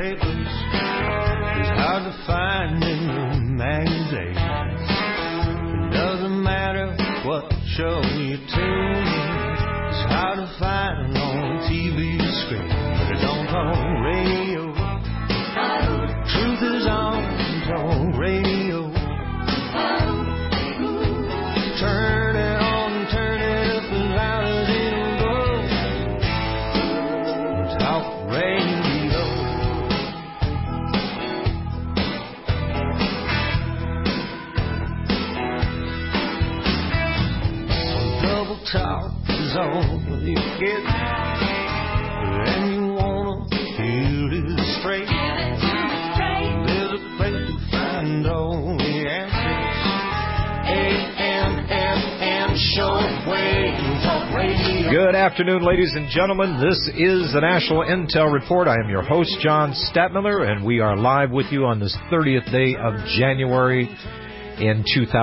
newspapers is hard to find in the magazines. It doesn't matter what show you tune in, it's hard to find on TV screen, but it don't on radio. Truth is on radio. Turn it on, turn it up as loud as it'll go. Talk radio. Double talk is all you get, and you wanna hear it straight. There's a place to find all the answers. AM/FM shortwave talk radio. Good afternoon, ladies and gentlemen. This is the National Intel Report. I am your host, John Stadtmiller, and we are live with you on this 30th day of January in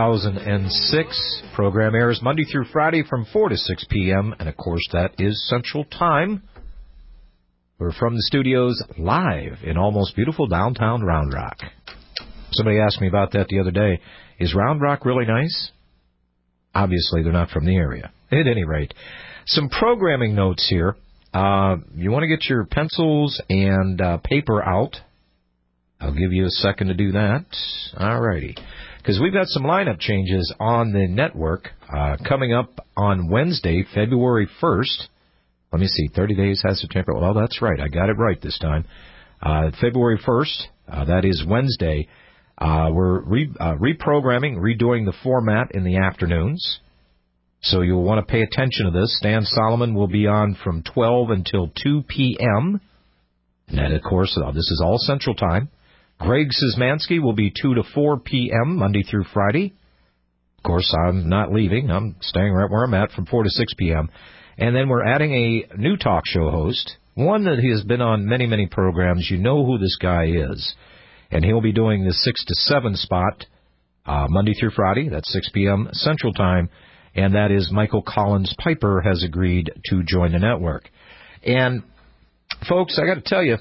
2006. Program airs Monday through Friday from 4 to 6 p.m., and of course that is Central Time. We're from the studios live in almost beautiful downtown Round Rock. Somebody asked me about that the other day. Is Round Rock really nice? Obviously, they're not from the area. At any rate, some programming notes here. You want to get your pencils and paper out. I'll give you a second to do that. All righty. Because we've got some lineup changes on the network coming up on Wednesday, February 1st. Let me see, 30 days has September. Well, that's right. I got it right this time. February 1st, that is Wednesday. We're reprogramming, redoing the format in the afternoons. So you'll want to pay attention to this. Stan Solomon will be on from 12 until 2 p.m. And then, of course, this is all Central Time. Greg Szymanski will be 2 to 4 p.m. Monday through Friday. Of course, I'm not leaving. I'm staying right where I'm at from 4 to 6 p.m. And then we're adding a new talk show host, one that he has been on many, many programs. You know who this guy is. And he'll be doing the 6 to 7 spot Monday through Friday. That's 6 p.m. Central Time. And that is Michael Collins Piper has agreed to join the network. And, folks, I got to tell you,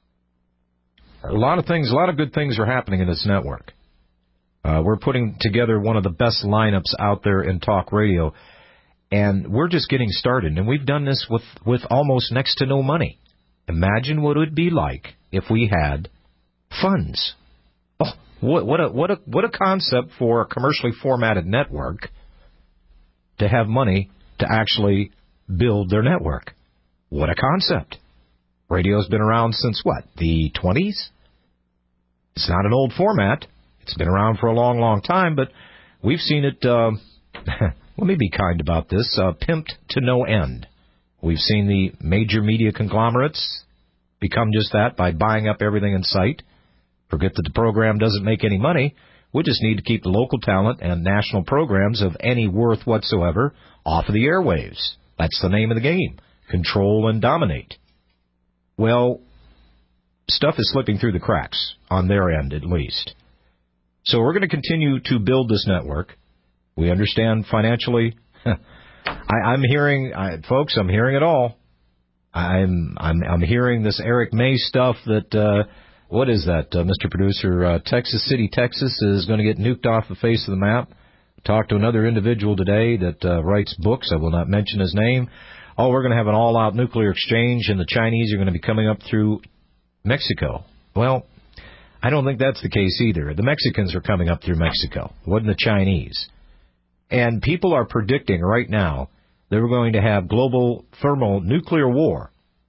a lot of good things are happening in this network. We're putting together one of the best lineups out there in talk radio. And we're just getting started, and we've done this with almost next to no money. Imagine what it would be like if we had funds. Oh, what a concept for a commercially formatted network to have money to actually build their network. What a concept. Radio's been around since what, the 20s? It's not an old format. It's been around for a long, long time, but we've seen it... Let me be kind about this, pimped to no end. We've seen the major media conglomerates become just that by buying up everything in sight. Forget that the program doesn't make any money. We just need to keep the local talent and national programs of any worth whatsoever off of the airwaves. That's the name of the game. Control and dominate. Well, stuff is slipping through the cracks, on their end at least. So we're going to continue to build this network. We understand financially. I'm hearing, folks. I'm hearing it all. I'm hearing this Eric May stuff. That what is that, Mr. Producer? Texas City, Texas, is going to get nuked off the face of the map. Talked to another individual today that writes books. I will not mention his name. Oh, we're going to have an all-out nuclear exchange, and the Chinese are going to be coming up through Mexico. Well, I don't think that's the case either. The Mexicans are coming up through Mexico. It wasn't the Chinese. And people are predicting right now that we're going to have global thermonuclear war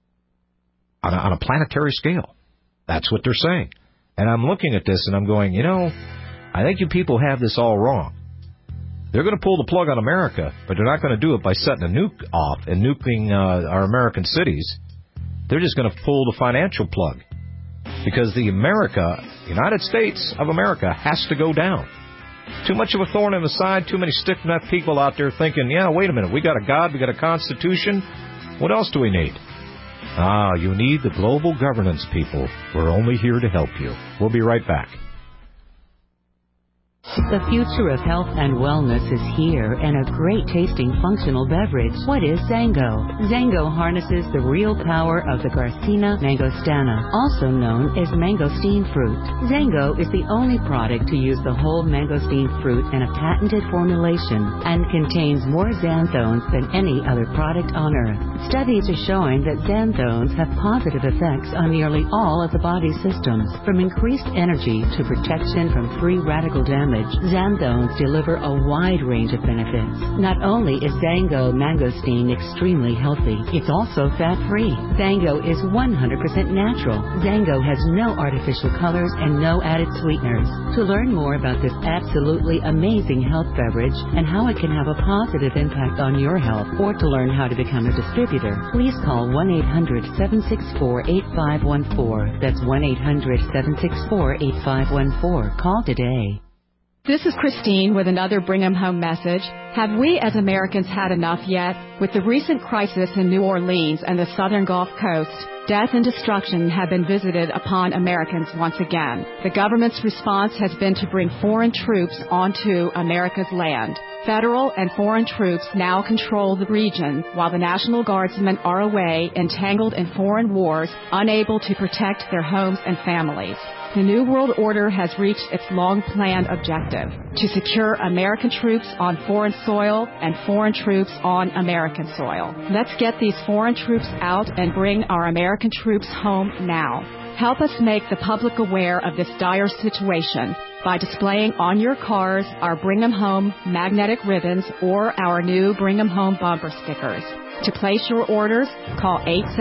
on a planetary scale. That's what they're saying. And I'm looking at this and I'm going, I think you people have this all wrong. They're going to pull the plug on America, but they're not going to do it by setting a nuke off and nuking our American cities. They're just going to pull the financial plug because the United States of America has to go down. Too much of a thorn in the side, too many stiff-necked people out there thinking, wait a minute, we got a God, we got a Constitution. What else do we need? You need the global governance people. We're only here to help you. We'll be right back. The future of health and wellness is here in a great-tasting functional beverage. What is Zango? Zango harnesses the real power of the Garcinia mangostana, also known as mangosteen fruit. Zango is the only product to use the whole mangosteen fruit in a patented formulation and contains more xanthones than any other product on Earth. Studies are showing that xanthones have positive effects on nearly all of the body's systems, from increased energy to protection from free radical damage. Xanthones deliver a wide range of benefits. Not only is Zango mangosteen extremely healthy, it's also fat-free. Zango is 100% natural. Zango has no artificial colors and no added sweeteners. To learn more about this absolutely amazing health beverage and how it can have a positive impact on your health, or to learn how to become a distributor, please call 1-800-764-8514. That's 1-800-764-8514. Call today. This is Christine with another Bring 'em Home message. Have we as Americans had enough yet? With the recent crisis in New Orleans and the southern Gulf Coast, death and destruction have been visited upon Americans once again. The government's response has been to bring foreign troops onto America's land. Federal and foreign troops now control the region, while the National Guardsmen are away, entangled in foreign wars, unable to protect their homes and families. The New World Order has reached its long-planned objective, to secure American troops on foreign soil and foreign troops on American soil. Let's get these foreign troops out and bring our American troops home now. Help us make the public aware of this dire situation by displaying on your cars our Bring 'em Home magnetic ribbons or our new Bring 'em Home bumper stickers. To place your orders, call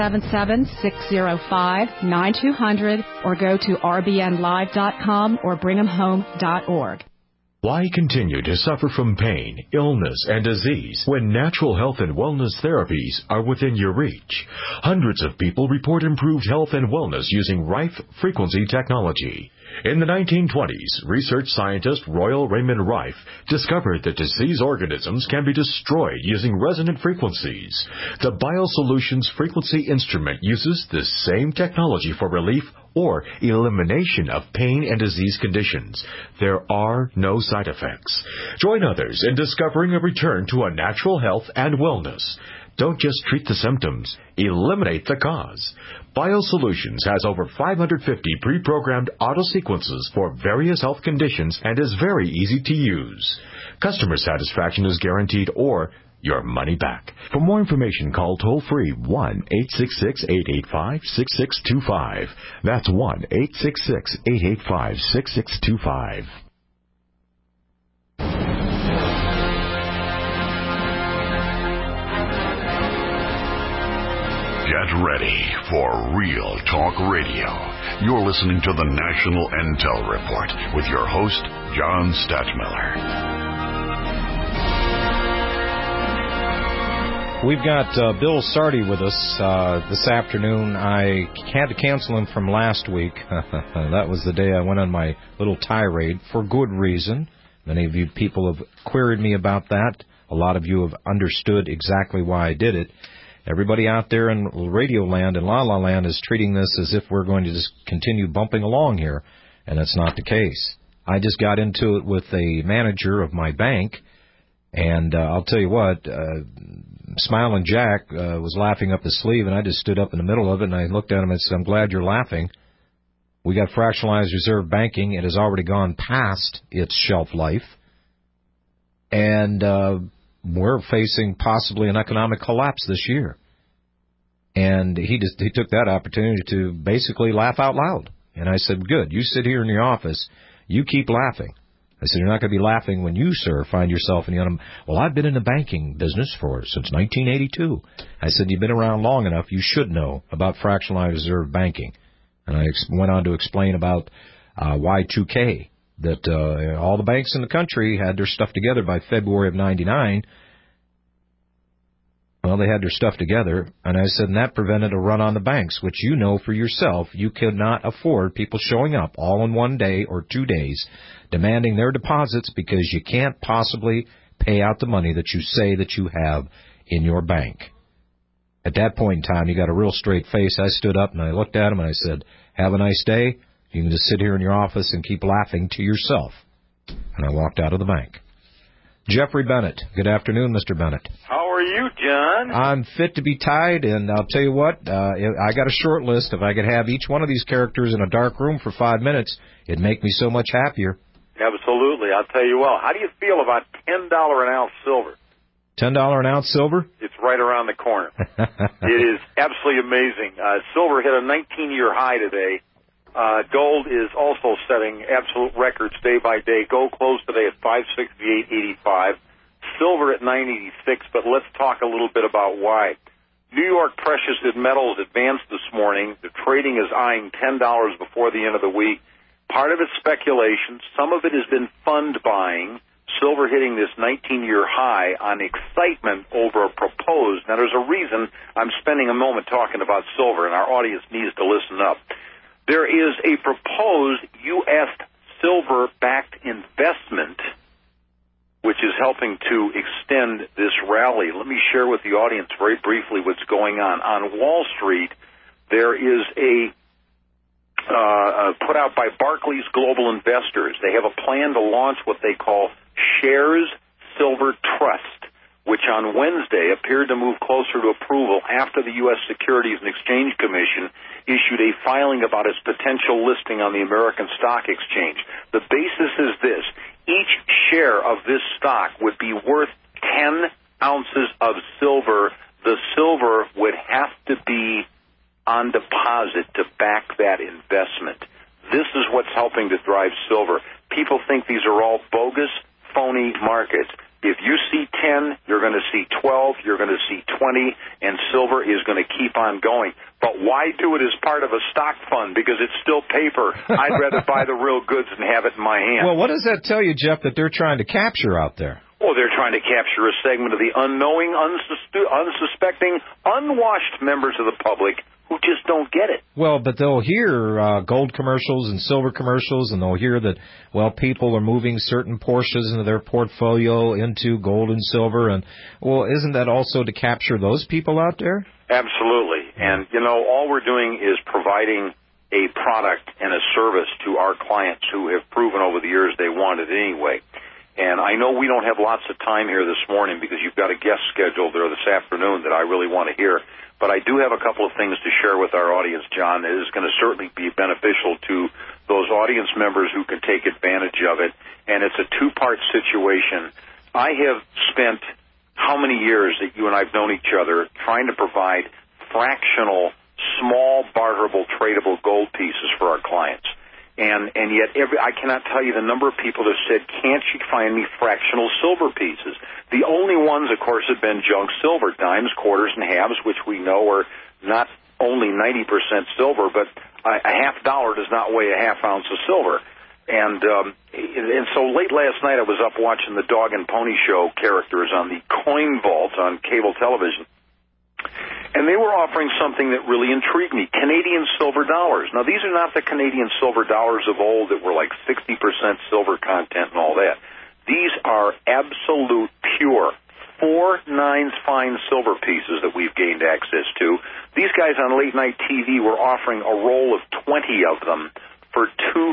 877-605-9200 or go to rbnlive.com or bringemhome.org. Why continue to suffer from pain, illness, and disease when natural health and wellness therapies are within your reach? Hundreds of people report improved health and wellness using Rife frequency technology. In the 1920s, research scientist Royal Raymond Rife discovered that disease organisms can be destroyed using resonant frequencies. The BioSolutions frequency instrument uses this same technology for relief or elimination of pain and disease conditions. There are no side effects. Join others in discovering a return to a natural health and wellness. Don't just treat the symptoms. Eliminate the cause. BioSolutions has over 550 pre-programmed auto sequences for various health conditions and is very easy to use. Customer satisfaction is guaranteed or your money back. For more information, call toll-free 1-866-885-6625. That's 1-866-885-6625. Get ready for Real Talk Radio. You're listening to the National Intel Report with your host, John Stadtmiller. We've got Bill Sardi with us this afternoon. I had to cancel him from last week. That was the day I went on my little tirade for good reason. Many of you people have queried me about that. A lot of you have understood exactly why I did it. Everybody out there in Radio Land and La La Land is treating this as if we're going to just continue bumping along here, and that's not the case. I just got into it with a manager of my bank, and I'll tell you what, Smiling Jack was laughing up his sleeve, and I just stood up in the middle of it, and I looked at him and said, I'm glad you're laughing. We got fractionalized reserve banking. It has already gone past its shelf life, and we're facing possibly an economic collapse this year. And he took that opportunity to basically laugh out loud. And I said, good, you sit here in your office, you keep laughing. I said, you're not going to be laughing when you, sir, find yourself in the well, I've been in the banking business since 1982. I said, you've been around long enough, you should know about fractionalized reserve banking. And I went on to explain about Y2K, that all the banks in the country had their stuff together by February of 99. Well, they had their stuff together, and I said, and that prevented a run on the banks, which you know for yourself. You could not afford people showing up all in one day or 2 days demanding their deposits because you can't possibly pay out the money that you say that you have in your bank. At that point in time, you got a real straight face. I stood up and I looked at him and I said, have a nice day. You can just sit here in your office and keep laughing to yourself. And I walked out of the bank. Jeffrey Bennett. Good afternoon, Mr. Bennett. How are you, John? I'm fit to be tied, and I'll tell you what, I got a short list. If I could have each one of these characters in a dark room for 5 minutes, it'd make me so much happier. Absolutely. I'll tell you what. How do you feel about $10 an ounce silver? $10 an ounce silver? It's right around the corner. It is absolutely amazing. Silver hit a 19-year high today. Gold is also setting absolute records day by day. Gold closed today at $568.85. Silver at $9.86, but let's talk a little bit about why. New York Precious Metals advanced this morning. The trading is eyeing $10 before the end of the week. Part of it's speculation. Some of it has been fund buying. Silver hitting this 19-year high on excitement over a proposed. Now, there's a reason I'm spending a moment talking about silver, and our audience needs to listen up. There is a proposed U.S. silver-backed investment which is helping to extend this rally. Let me share with the audience very briefly what's going on. On Wall Street, there is a put out by Barclays Global Investors. They have a plan to launch what they call Shares Silver Trust, which on Wednesday appeared to move closer to approval after the U.S. Securities and Exchange Commission issued a filing about its potential listing on the American Stock Exchange. The basis is this. Each share of this stock would be worth 10 ounces of silver. The silver would have to be on deposit to back that investment. This is what's helping to drive silver. People think these are all bogus, phony markets. If you see 10, you're going to see 12, you're going to see 20, and silver is going to keep on going. But why do it as part of a stock fund? Because it's still paper. I'd rather buy the real goods and have it in my hand. Well, what does that tell you, Jeff, that they're trying to capture out there? Well, they're trying to capture a segment of the unknowing, unsuspecting, unwashed members of the public who just don't get it. Well, but they'll hear gold commercials and silver commercials, and they'll hear that, well, people are moving certain portions of their portfolio into gold and silver. And, well, isn't that also to capture those people out there? Absolutely. And, you know, all we're doing is providing a product and a service to our clients who have proven over the years they want it anyway. And I know we don't have lots of time here this morning because you've got a guest scheduled there this afternoon that I really want to hear. But I do have a couple of things to share with our audience, John, that is going to certainly be beneficial to those audience members who can take advantage of it. And it's a two-part situation. I have spent how many years that you and I have known each other trying to provide fractional, small, barterable, tradable gold pieces for our clients. And yet I cannot tell you the number of people that said, can't you find me fractional silver pieces? The only ones, of course, have been junk silver, dimes, quarters, and halves, which we know are not only 90% silver, but a $half does not weigh a half ounce of silver. And so late last night I was up watching the Dog and Pony Show characters on the Coin Vault on cable television. And they were offering something that really intrigued me, Canadian silver dollars. Now, these are not the Canadian silver dollars of old that were like 60% silver content and all that. These are absolute pure 4/9 fine silver pieces that we've gained access to. These guys on late-night TV were offering a roll of 20 of them for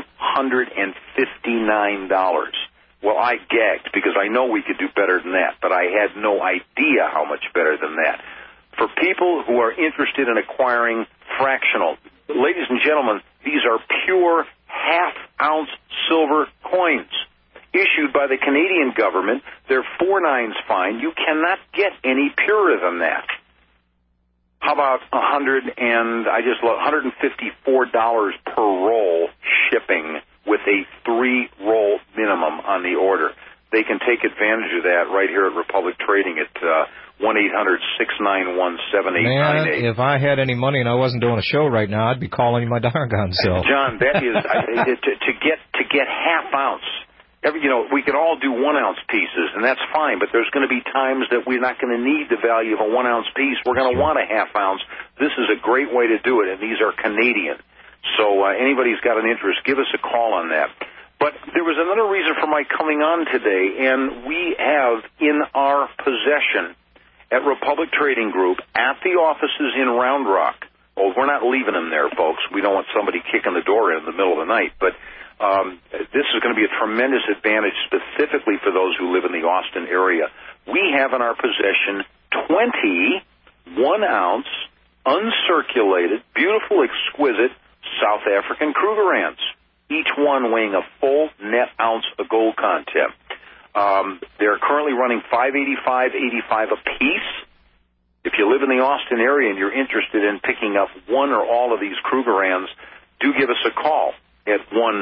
$259. Well, I gagged because I know we could do better than that, but I had no idea how much better than that. For people who are interested in acquiring fractional, ladies and gentlemen, these are pure half-ounce silver coins issued by the Canadian government. They're 4/9 fine. You cannot get any purer than that. How about $154 per roll shipping with a 3-roll minimum on the order? They can take advantage of that right here at Republic Trading at 1-800-691-7898. Man, if I had any money and I wasn't doing a show right now, I'd be calling you my doggone self. John, that is to get half ounce. We can all do 1 ounce pieces, and that's fine. But there's going to be times that we're not going to need the value of a 1 ounce piece. We're going to want a half ounce. This is a great way to do it, and these are Canadian. So anybody's got an interest, give us a call on that. But there was another reason for my coming on today, and we have in our possession at Republic Trading Group at the offices in Round Rock. Well, we're not leaving them there, folks. We don't want somebody kicking the door in the middle of the night. But This is going to be a tremendous advantage specifically for those who live in the Austin area. We have in our possession 20 1-ounce, uncirculated, beautiful, exquisite South African Krugerrands, each one weighing a full net ounce of gold content. They're currently running $585.85 a piece. If you live in the Austin area and you're interested in picking up one or all of these Krugerrands, do give us a call at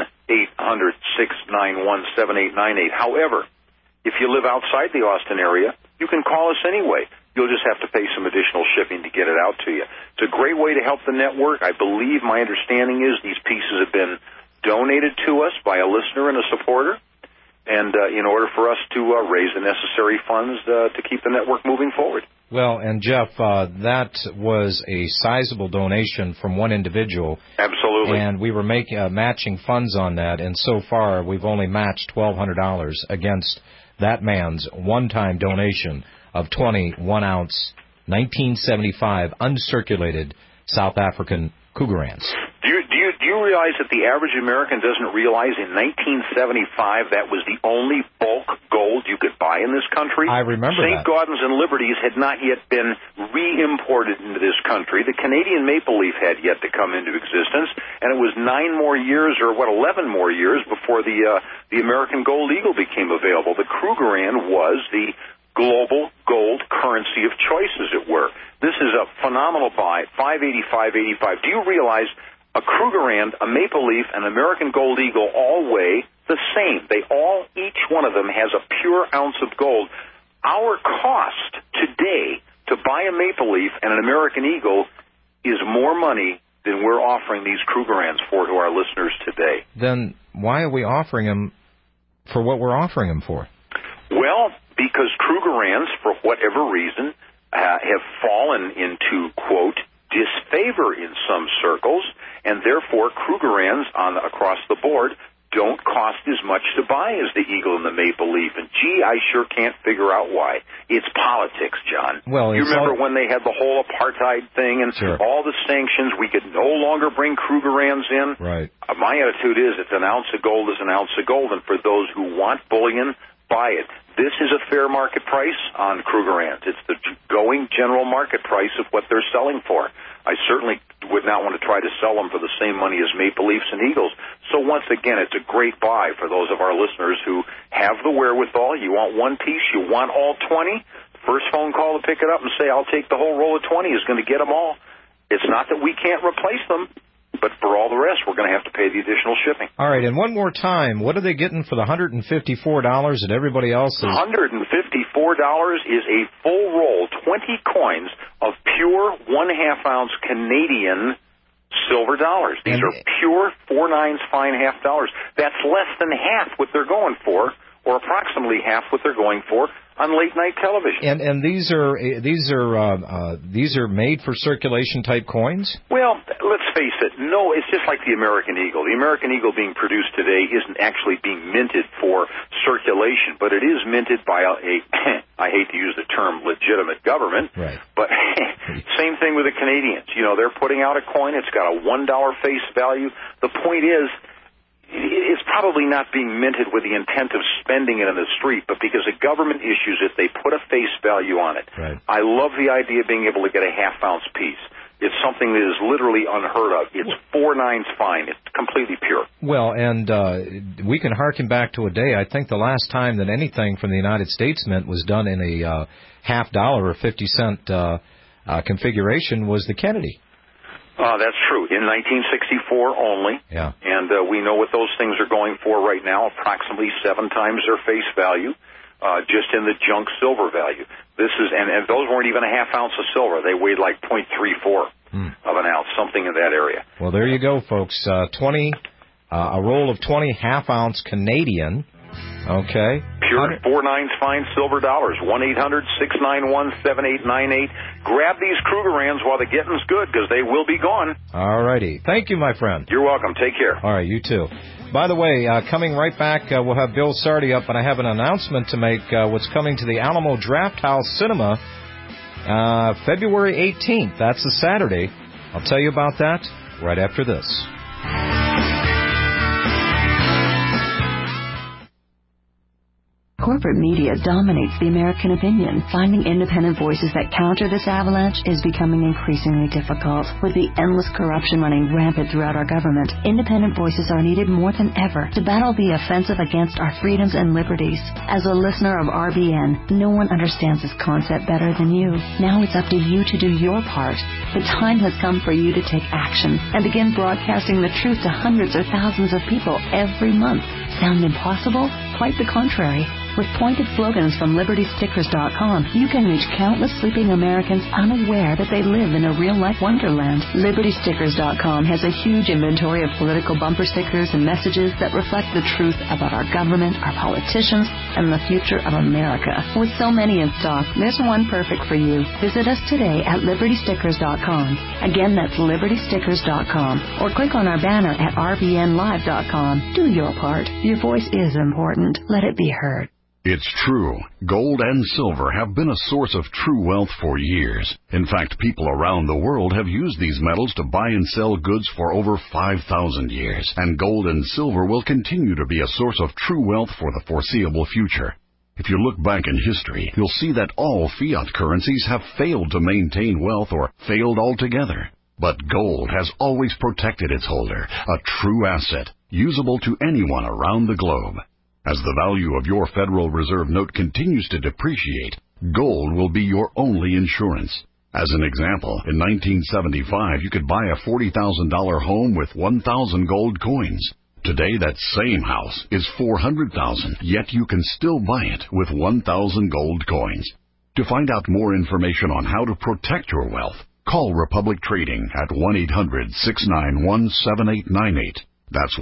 1-800-691-7898. However, if you live outside the Austin area, you can call us anyway. You'll just have to pay some additional shipping to get it out to you. It's a great way to help the network. I believe my understanding is these pieces have been donated to us by a listener and a supporter, and in order for us to raise the necessary funds to keep the network moving forward. Well, and Jeff, that was a sizable donation from one individual. Absolutely. And we were matching funds on that, and so far we've only matched $1,200 against that man's one-time donation of 20 1-ounce 1975 uncirculated South African Krugerrands. Do you realize that the average American doesn't realize in 1975 that was the only bulk gold you could buy in this country? I remember St. Gaudens and Liberties had not yet been re-imported into this country. The Canadian Maple Leaf had yet to come into existence, and it was 11 more years before the American Gold Eagle became available. The Krugerrand was the global gold currency of choice, as it were. This is a phenomenal buy, $585.85. Do you realize a Krugerrand, a Maple Leaf, and an American Gold Eagle all weigh the same? Each one of them has a pure ounce of gold. Our cost today to buy a Maple Leaf and an American Eagle is more money than we're offering these Krugerrands for to our listeners today. Then why are we offering them for what we're offering them for? Well, because Krugerrands, for whatever reason, have fallen into, quote, disfavor in some circles, and therefore Krugerrands across the board don't cost as much to buy as the Eagle and the Maple Leaf. And, gee, I sure can't figure out why. It's politics, John. Well, you remember when they had the whole apartheid thing and all the sanctions, we could no longer bring Krugerrands in? Right. My attitude is it's an ounce of gold is an ounce of gold, and for those who want bullion, buy it. This is a fair market price on Krugerrands. It's the going general market price of what they're selling for. I certainly would not want to try to sell them for the same money as Maple Leafs and Eagles. So once again, it's a great buy for those of our listeners who have the wherewithal. You want one piece, you want all 20. First phone call to pick it up and say, I'll take the whole roll of 20 is going to get them all. It's not that we can't replace them, but for all the rest, we're going to have to pay the additional shipping. All right, and one more time, what are they getting for the $154 that everybody else is? $154 is a full roll, 20 coins of pure 1/2-ounce Canadian silver dollars. These are pure 4/9 fine half dollars. That's less than half what they're going for, or approximately half what they're going for on late night television. And these are made for circulation type coins? Well, let's face it. No, it's just like the American Eagle. The American Eagle being produced today isn't actually being minted for circulation, but it is minted by I hate to use the term legitimate government, right. But same thing with the Canadians. You know, they're putting out a coin. It's got a $1 face value. The point is, it's probably not being minted with the intent of spending it in the street, but because the government issues it, they put a face value on it. Right. I love the idea of being able to get a 1/2-ounce piece. It's something that is literally unheard of. It's 4/9 fine. It's completely pure. Well, and we can harken back to a day. I think the last time that anything from the United States Mint was done in a $0.50 or 50-cent configuration was the Kennedy. That's true. In 1964 only. Yeah. And we know what those things are going for right now, approximately 7 times their face value, just in the junk silver value. This is, and those weren't even a 1/2 ounce of silver. They weighed like 0.34 of an ounce, something in that area. Well, there you go, folks. A roll of 20 1/2-ounce Canadian. Okay. Pure 4/9 fine silver dollars. 1-800-691-7898. Grab these Krugerrands while the getting's good, because they will be gone. All righty. Thank you, my friend. You're welcome. Take care. All right, you too. By the way, coming right back, we'll have Bill Sardi up, and I have an announcement to make. What's coming to the Alamo Drafthouse Cinema February 18th. That's a Saturday. I'll tell you about that right after this. corporate media dominates the American opinion. Finding independent voices that counter this avalanche is becoming increasingly difficult. With the endless corruption running rampant throughout our government, independent voices are needed more than ever to battle the offensive against our freedoms and liberties. As a listener of RBN, no one understands this concept better than you. Now it's up to you to do your part. The time has come for you to take action and begin broadcasting the truth to hundreds or thousands of people every month. Sound impossible? Quite the contrary. With pointed slogans from LibertyStickers.com, you can reach countless sleeping Americans unaware that they live in a real-life wonderland. LibertyStickers.com has a huge inventory of political bumper stickers and messages that reflect the truth about our government, our politicians, and the future of America. With so many in stock, there's one perfect for you. Visit us today at LibertyStickers.com. Again, that's LibertyStickers.com. Or click on our banner at RBNLive.com. Do your part. Your voice is important. Let it be heard. It's true. Gold and silver have been a source of true wealth for years. In fact, people around the world have used these metals to buy and sell goods for over 5,000 years. And gold and silver will continue to be a source of true wealth for the foreseeable future. If you look back in history, you'll see that all fiat currencies have failed to maintain wealth or failed altogether. But gold has always protected its holder, a true asset, usable to anyone around the globe. As the value of your Federal Reserve note continues to depreciate, gold will be your only insurance. As an example, in 1975, you could buy a $40,000 home with 1,000 gold coins. Today, that same house is $400,000, yet you can still buy it with 1,000 gold coins. To find out more information on how to protect your wealth, call Republic Trading at 1-800-691-7898. That's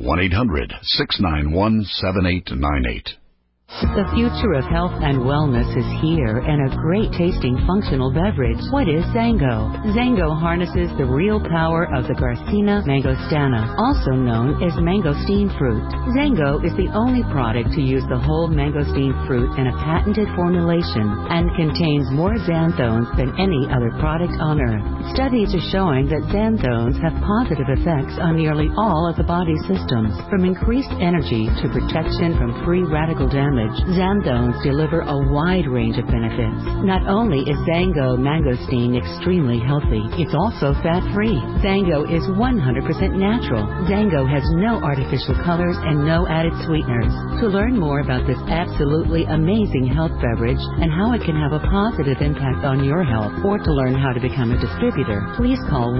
1-800-691-7898. The future of health and wellness is here, and a great tasting functional beverage. What is Zango? Zango harnesses the real power of the Garcinia mangostana, also known as mangosteen fruit. Zango is the only product to use the whole mangosteen fruit in a patented formulation and contains more xanthones than any other product on earth. Studies are showing that xanthones have positive effects on nearly all of the body systems, from increased energy to protection from free radical damage. Xanthones deliver a wide range of benefits. Not only is Zango mangosteen extremely healthy, it's also fat-free. Zango is 100% natural. Zango has no artificial colors and no added sweeteners. To learn more about this absolutely amazing health beverage and how it can have a positive impact on your health, or to learn how to become a distributor, please call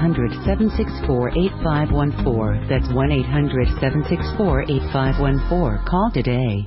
1-800-764-8514. That's 1-800-764-8514. Call today.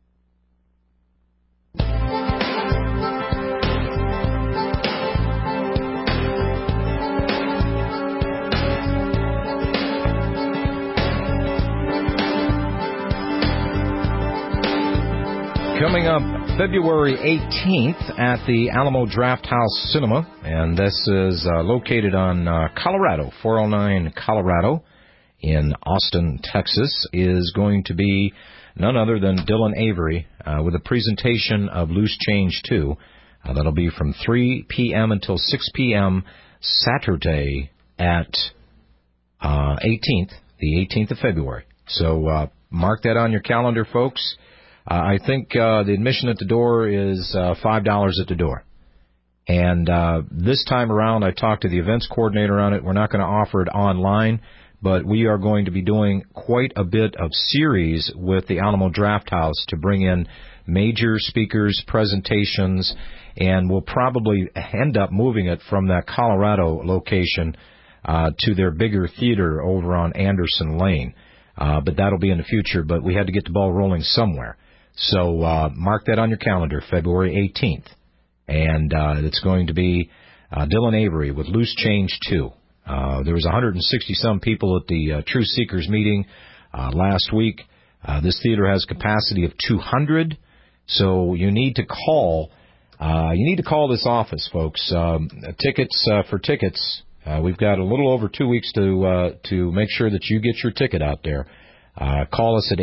Coming up February 18th at the Alamo Drafthouse Cinema, and this is located on Colorado, 409 Colorado in Austin, Texas, is going to be none other than Dylan Avery with a presentation of Loose Change 2. That'll be from 3 p.m. until 6 p.m. Saturday at the 18th of February. So mark that on your calendar, folks. I think the admission at the door is $5 at the door. And this time around, I talked to the events coordinator on it. We're not going to offer it online, but we are going to be doing quite a bit of series with the Alamo Drafthouse to bring in major speakers, presentations, and we'll probably end up moving it from that Colorado location to their bigger theater over on Anderson Lane. But that'll be in the future, but we had to get the ball rolling somewhere. So mark that on your calendar, February 18th. And it's going to be Dylan Avery with Loose Change 2. There was 160-some people at the True Seekers meeting last week. This theater has a capacity of 200, so you need to call. You need to call this office, folks. Tickets for tickets. We've got a little over 2 weeks to make sure that you get your ticket out there. Call us at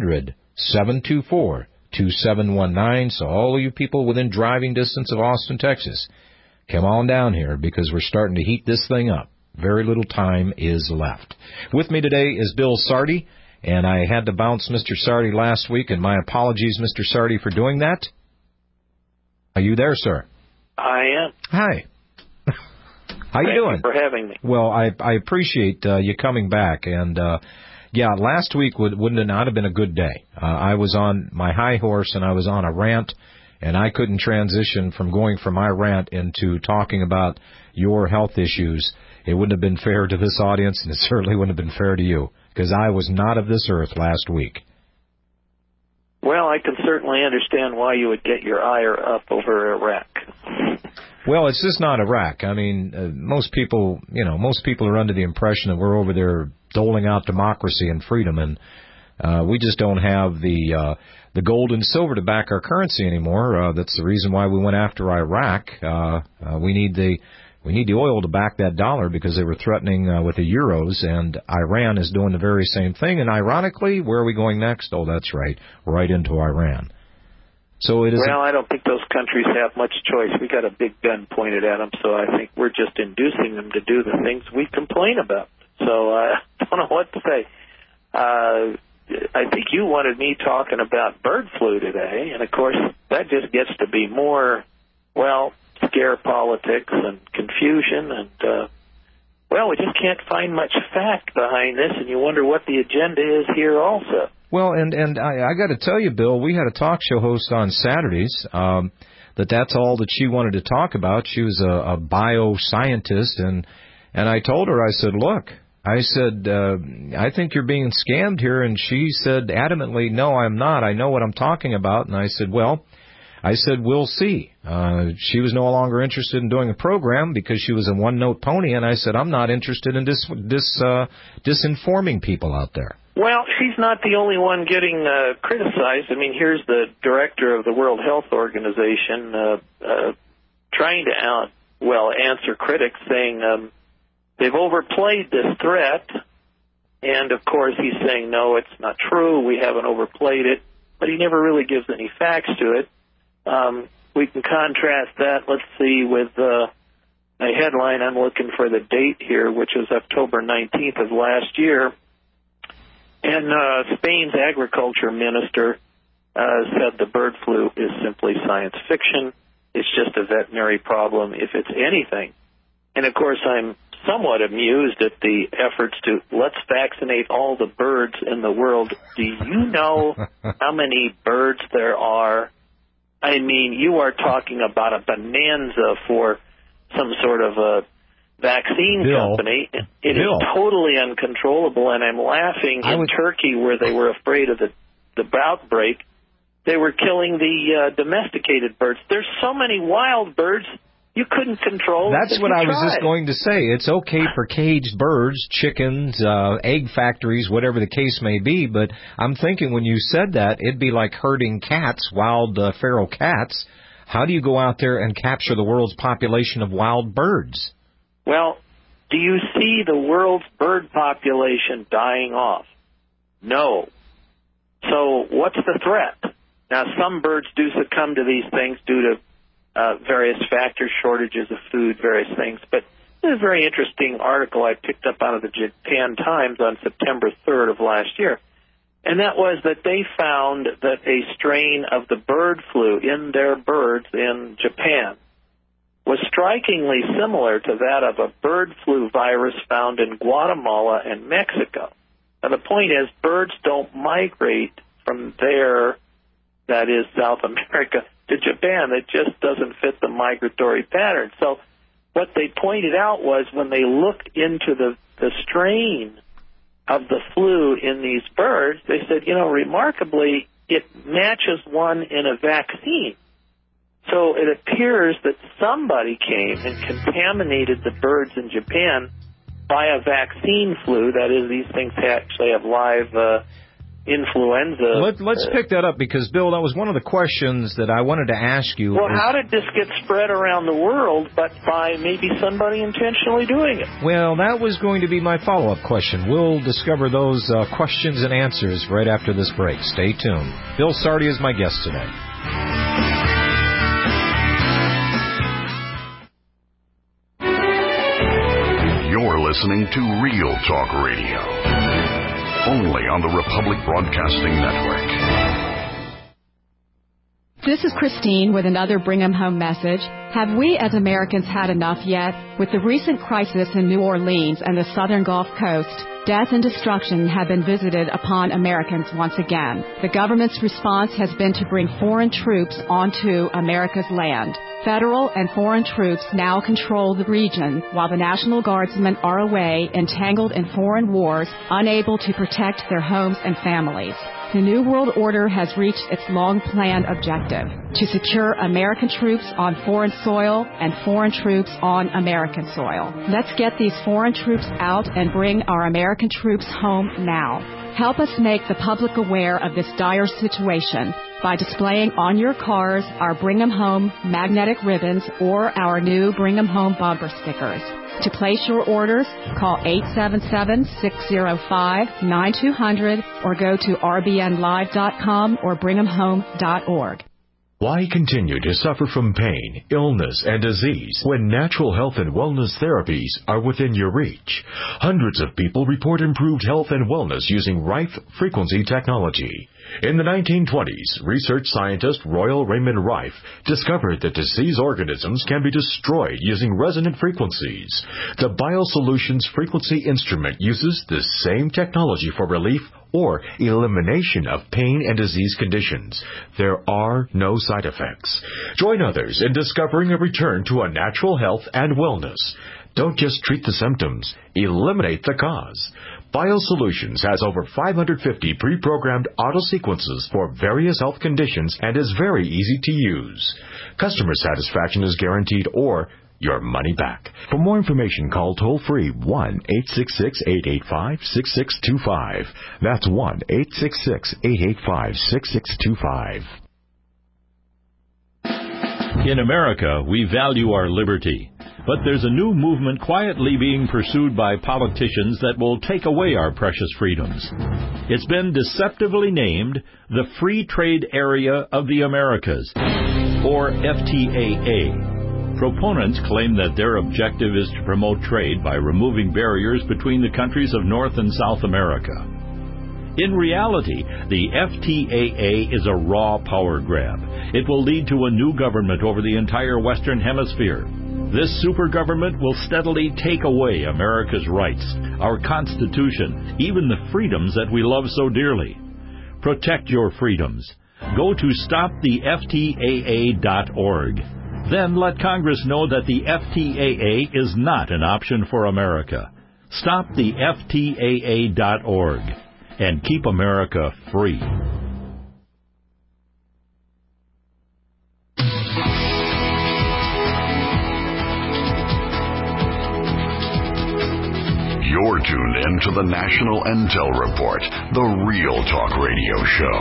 800-724-2719. So all of you people within driving distance of Austin, Texas, come on down here because we're starting to heat this thing up. Very little time is left. With me today is Bill Sardi, And I had to bounce Mr. Sardi last week, and my apologies, Mr. Sardi, for doing that. Are you there, sir? I am. Hi. How you doing? Thank you for having me. Well, I appreciate you coming back. And, last week would not have been a good day. I was on my high horse, and I was on a rant, and I couldn't transition from going from my rant into talking about your health issues. It wouldn't have been fair to this audience, and it certainly wouldn't have been fair to you, because I was not of this earth last week. Well, I can certainly understand why you would get your ire up over Iraq. Well, it's just not Iraq. I mean, most people are under the impression that we're over there doling out democracy and freedom, and we just don't have the gold and silver to back our currency anymore. That's the reason why we went after Iraq. We need the oil to back that dollar because they were threatening with the euros, and Iran is doing the very same thing. And ironically, where are we going next? Oh, that's right into Iran. So it is. Well, I don't think those countries have much choice. We got a big gun pointed at them, so I think we're just inducing them to do the things we complain about. So I don't know what to say. I think you wanted me talking about bird flu today, and of course that just gets to be more, scare politics and confusion, and we just can't find much fact behind this, and you wonder what the agenda is here also. Well, and I got to tell you, Bill, we had a talk show host on Saturdays that's all that she wanted to talk about. She was a bioscientist, and I told her, I said, look, I think you're being scammed here, and she said adamantly, no, I'm not. I know what I'm talking about. And I said, we'll see. She was no longer interested in doing a program because she was a one-note pony, and I said, I'm not interested in disinforming people out there. Well, she's not the only one getting criticized. I mean, here's the director of the World Health Organization trying to answer critics, saying they've overplayed this threat. And, of course, he's saying, no, it's not true. We haven't overplayed it. But he never really gives any facts to it. We can contrast that, let's see, with a headline. I'm looking for the date here, which was October 19th of last year. And Spain's agriculture minister said the bird flu is simply science fiction. It's just a veterinary problem, if it's anything. And, of course, I'm somewhat amused at the efforts to let's vaccinate all the birds in the world. Do you know how many birds there are? I mean, you are talking about a bonanza for some sort of a vaccine company. It is totally uncontrollable, and I'm laughing. In Turkey, where they were afraid of the outbreak, they were killing the domesticated birds. There's so many wild birds you couldn't control. That's what I was just going to say. It's okay for caged birds, chickens, egg factories, whatever the case may be, but I'm thinking when you said that, it'd be like herding cats, wild feral cats. How do you go out there and capture the world's population of wild birds? Well, do you see the world's bird population dying off? No. So what's the threat? Now, some birds do succumb to these things due to various factors, shortages of food, various things. But there's a very interesting article I picked up out of the Japan Times on September 3rd of last year. And that was that they found that a strain of the bird flu in their birds in Japan was strikingly similar to that of a bird flu virus found in Guatemala and Mexico. Now, the point is, birds don't migrate from there, that is South America, to Japan. It just doesn't fit the migratory pattern. So what they pointed out was when they looked into the strain of the flu in these birds, they said, remarkably, it matches one in a vaccine. So it appears that somebody came and contaminated the birds in Japan by a vaccine flu. That is, these things actually have live influenza. Let's pick that up because, Bill, that was one of the questions that I wanted to ask you. Well, how did this get spread around the world but by maybe somebody intentionally doing it? Well, that was going to be my follow-up question. We'll discover those questions and answers right after this break. Stay tuned. Bill Sardi is my guest today. You're listening to Real Talk Radio. only on the Republic Broadcasting Network. This is Christine with another Bring 'em Home message. Have we as Americans had enough yet? With the recent crisis in New Orleans and the southern Gulf Coast, death and destruction have been visited upon Americans once again. The government's response has been to bring foreign troops onto America's land. Federal and foreign troops now control the region, while the National Guardsmen are away, entangled in foreign wars, unable to protect their homes and families. The New World Order has reached its long-planned objective, to secure American troops on foreign soil and foreign troops on American soil. Let's get these foreign troops out and bring our American troops home now. Help us make the public aware of this dire situation by displaying on your cars our Bring 'em Home magnetic ribbons or our new Bring 'em Home bumper stickers. To place your orders, call 877-605-9200 or go to rbnlive.com or bringemhome.org. Why continue to suffer from pain, illness, and disease when natural health and wellness therapies are within your reach? Hundreds of people report improved health and wellness using Rife frequency technology. In the 1920s, research scientist Royal Raymond Rife discovered that disease organisms can be destroyed using resonant frequencies. The BioSolutions frequency instrument uses the same technology for relief or elimination of pain and disease conditions. There are no side effects. Join others in discovering a return to a natural health and wellness. Don't just treat the symptoms, eliminate the cause. BioSolutions has over 550 pre-programmed auto-sequences for various health conditions and is very easy to use. Customer satisfaction is guaranteed or your money back. For more information, call toll-free 1-866-885-6625. That's 1-866-885-6625. In America, we value our liberty. But there's a new movement quietly being pursued by politicians that will take away our precious freedoms. It's been deceptively named the Free Trade Area of the Americas, or FTAA. Proponents claim that their objective is to promote trade by removing barriers between the countries of North and South America. In reality, the FTAA is a raw power grab. It will lead to a new government over the entire Western Hemisphere. This super government will steadily take away America's rights, our Constitution, even the freedoms that we love so dearly. Protect your freedoms. Go to stoptheftaa.org. Then let Congress know that the FTAA is not an option for America. Stoptheftaa.org and keep America free. You're tuned in to the National Intel Report, the Real Talk Radio Show.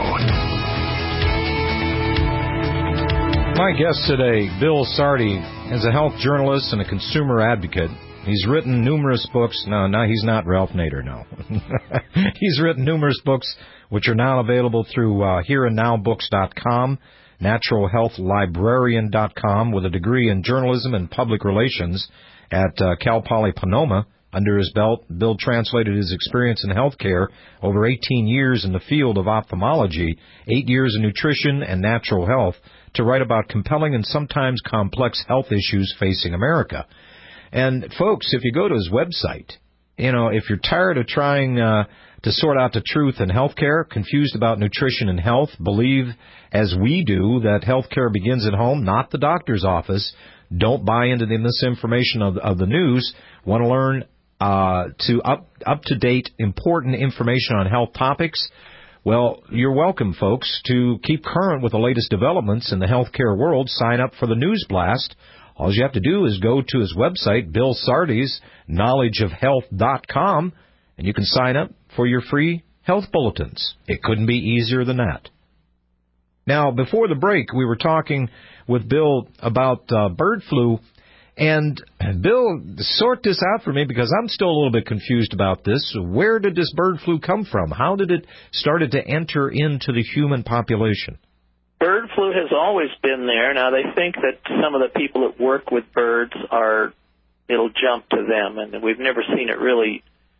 My guest today, Bill Sardi, is a health journalist and a consumer advocate. He's written numerous books. No, he's not Ralph Nader, no. He's written numerous books, which are now available through hereandnowbooks.com, naturalhealthlibrarian.com, with a degree in journalism and public relations at Cal Poly Pomona. Under his belt, Bill translated his experience in healthcare over 18 years in the field of ophthalmology, 8 years in nutrition and natural health, to write about compelling and sometimes complex health issues facing America. And, folks, if you go to his website, if you're tired of trying to sort out the truth in healthcare, confused about nutrition and health, believe, as we do, that healthcare begins at home, not the doctor's office, don't buy into the misinformation of the news, want to learn to up-to-date important information on health topics, well, you're welcome, folks, to keep current with the latest developments in the healthcare world. Sign up for the News Blast. All you have to do is go to his website, Bill Sardi's knowledgeofhealth.com, and you can sign up for your free health bulletins. It couldn't be easier than that. Now, before the break, we were talking with Bill about bird flu. And, Bill, sort this out for me because I'm still a little bit confused about this. Where did this bird flu come from? How did it started to enter into the human population? Bird flu has always been there. Now, they think that some of the people that work with birds it'll jump to them, and we've never seen it really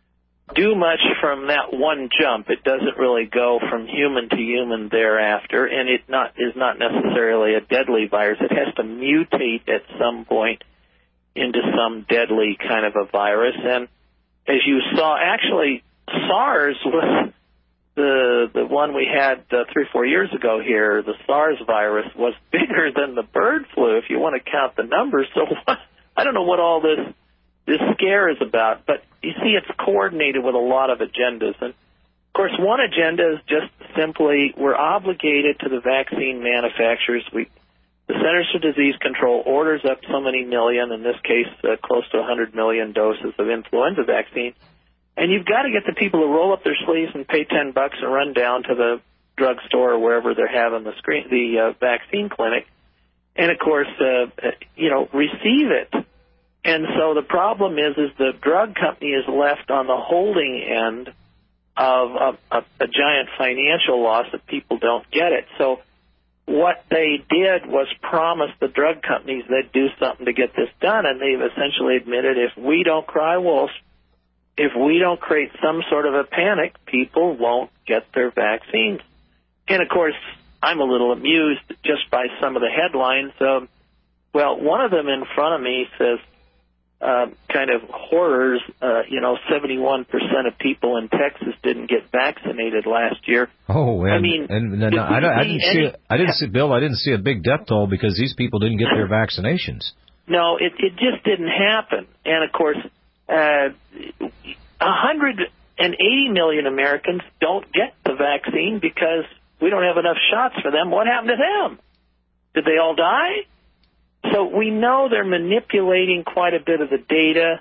do much from that one jump. It doesn't really go from human to human thereafter, and it is not necessarily a deadly virus. It has to mutate at some point into some deadly kind of a virus. And as you saw, actually, SARS was the one we had 3 or 4 years ago here. The SARS virus was bigger than the bird flu, if you want to count the numbers. So I don't know what all this scare is about, but you see it's coordinated with a lot of agendas. And, of course, one agenda is just simply we're obligated to the vaccine manufacturers. The Centers for Disease Control orders up so many million, in this case close to 100 million doses of influenza vaccine. And you've got to get the people to roll up their sleeves and pay $10 and run down to the drugstore or wherever they're having the vaccine clinic, and, of course, receive it. And so the problem is the drug company is left on the holding end of a giant financial loss if people don't get it. So what they did was promise the drug companies they'd do something to get this done, and they've essentially admitted if we don't cry wolf, if we don't create some sort of a panic, people won't get their vaccines. And, of course, I'm a little amused just by some of the headlines. One of them in front of me says, kind of horrors, 71% of people in Texas didn't get vaccinated last year. Oh, I didn't see a big death toll because these people didn't get their vaccinations. No, it just didn't happen. And, of course, 180 million Americans don't get the vaccine because we don't have enough shots for them. What happened to them? Did they all die? So we know they're manipulating quite a bit of the data.